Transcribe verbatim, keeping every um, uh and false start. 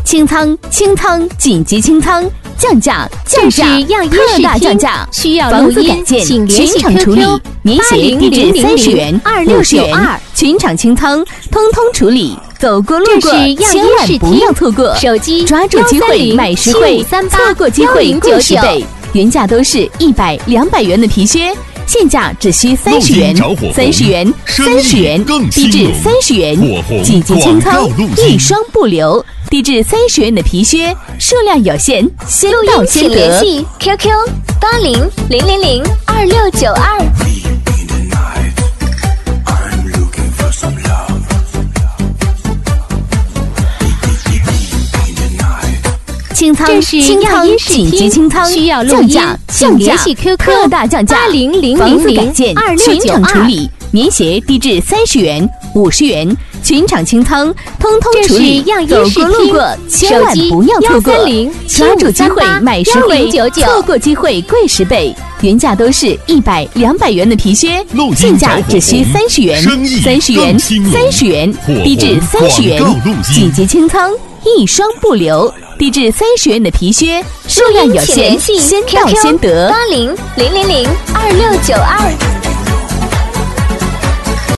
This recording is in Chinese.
清仓清仓紧急清仓，降价降价特大降价， 需要房录音子改建请联系全场处理 Q Q， 年协低至三十元、五十元，全场清仓，通通处理。走过路过，千万不要错过！ 手机抓住机会买实惠，错过机会过十倍。原价都是一百、两百元的皮靴，现价只需三十元，三十元，三十元，低至三十元，紧急清仓，一双不留。低至三十元的皮靴，数量有限，先到先得。 联系 Q Q 八零零零零二六九二。 清仓清仓紧急清仓， 需要录音降价降价特大降价， 八零零房子零改建全场处理，年协低至三十元、五十元，全场清仓，通通处理。走过路过，千万不要错过！抓住机会买实惠，错过机会贵十倍。原价都是一百、两百元的皮靴，现价只需三十元，三十元，三十元，低至三十元，紧急清仓，一双不留。低至三十元的皮靴，数量有限，先到先得。 八零零零零二六九二。